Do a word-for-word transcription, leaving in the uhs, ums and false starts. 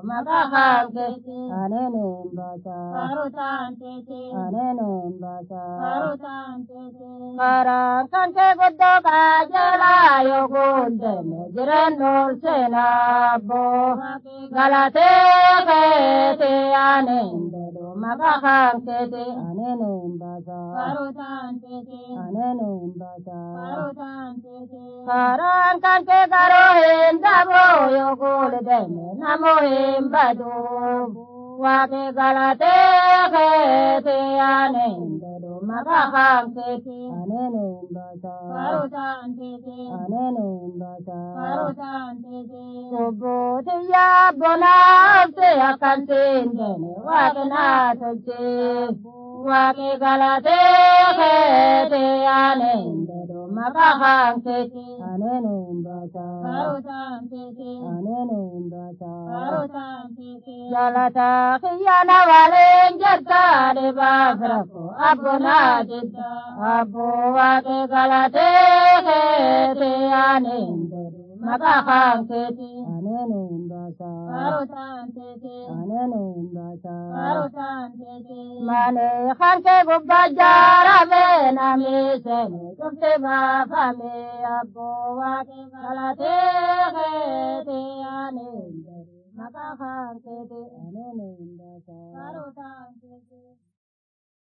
makakangkete anene mbasa karutantete anene mbasa karutantete karang kanke goddo kajala yogunde jirenul senabo galate kete anende do makakangkete anene mbasa karutantete anene mbasa karutantete karang kanke karo hindabo yogulde namo himbadu wake galate kete anende do makakangkete anene mbasa karutantete anene mbasa karutantete Subutiya bona se akantindene wake na toche wake galate kete anende do makakangkete anene mbasa karutantete anene mbasa karutantete jalata khiyana wale jarta de bagrako abona jidda abu wake galate kete anende do makakangkete anene mbasa karutantete anene mbasa karutantete mane khanke gubba jara me nami sene tumte bafame abu wake galate kete anende do makakangkete anene mbasa karutantete